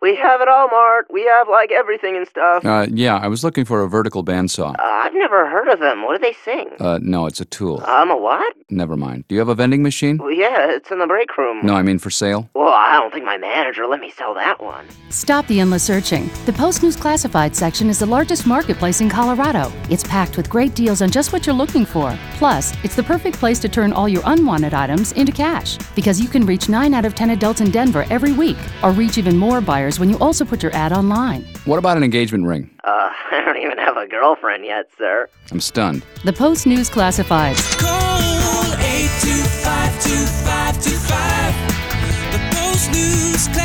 We have it all, Mart. We have, like, everything and stuff. Yeah, I was looking for a vertical bandsaw. I've never heard of them. What do they sing? No, it's a tool. A what? Never mind. Do you have a vending machine? Well, yeah, it's in the break room. No, I mean for sale. Well, I don't think my manager let me sell that one. Stop the endless searching. The Post News Classified section is the largest marketplace in Colorado. It's packed with great deals on just what you're looking for. Plus, it's the perfect place to turn all your unwanted items into cash, because you can reach 9 out of 10 adults in Denver every week, or reach even more buyers when you also put your ad online. What about an engagement ring? I don't even have a girlfriend yet, sir. I'm stunned. The Post News Classifieds. Call 825-2525. The Post News Classifieds.